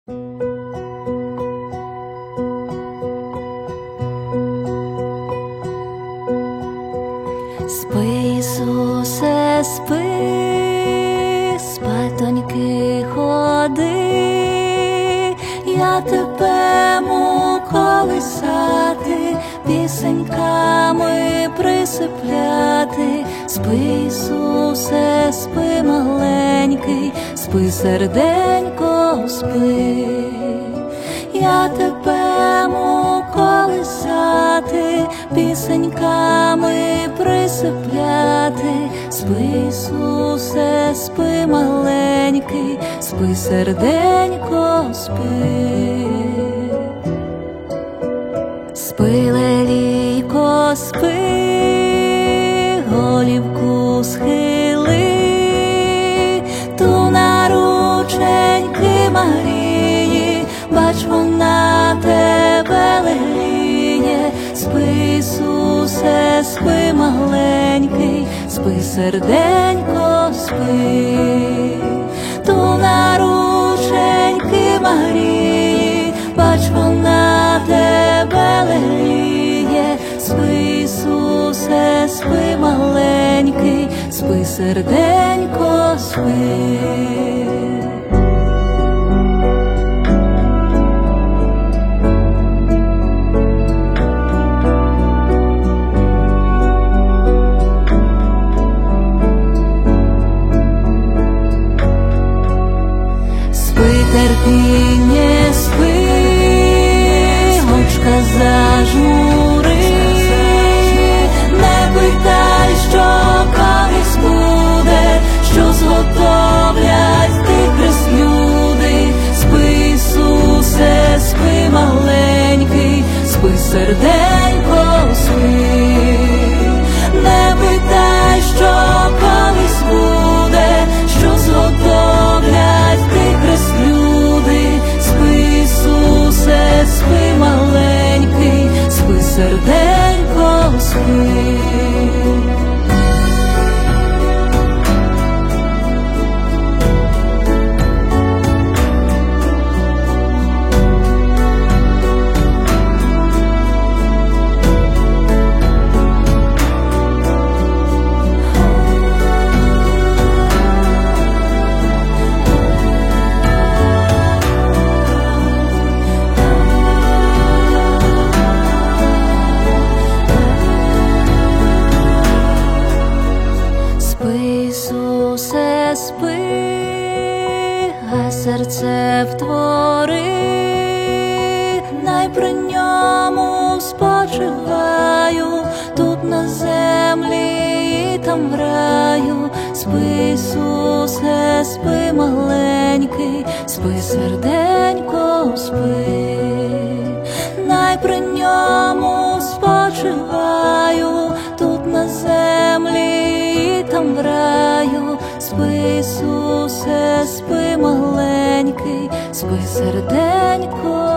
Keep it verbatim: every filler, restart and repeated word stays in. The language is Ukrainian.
Спи, Ісусе, спи, спатоньки ходи, я тебе му колисати, пісеньками присипляти. Спи, Ісусе, спи, маленький, спи, серденько, спи, я тебе му колисати, пісеньками присипляти. Спи, Ісусе, спи, маленький, спи, серденько, спи. Спи, лелійко, спи, голівку схили, ту на рученьки Марії, бач, вона тебе леліє. Спи, Ісусе, спи, маленький, спи, серденько, спи, ту на рученьки Марії, бач, вона тебе леліє. Спи, Ісусе, спи, маленький, спи, серденько, спи. Терпіння, спи, очка зажмури, не питай, що колись буде, що зготовлять ти прислюди. Спи, Ісусе, спи, маленький, спи, серденько, спи, не питай, що колись буде, що зготовлять ти прислюди. Спи, Ісусе, спи, маленький, спи, серденько, спи. Ісусе, спи, а серце втвори, най при ньому спочиваю, тут на землі і там в раю. Спи, Ісусе, спи, маленький, спи, серденько, спи, най при ньому спочиваю, тут на землі і там в раю. Спи, Ісусе, спи, маленький, спи, серденько,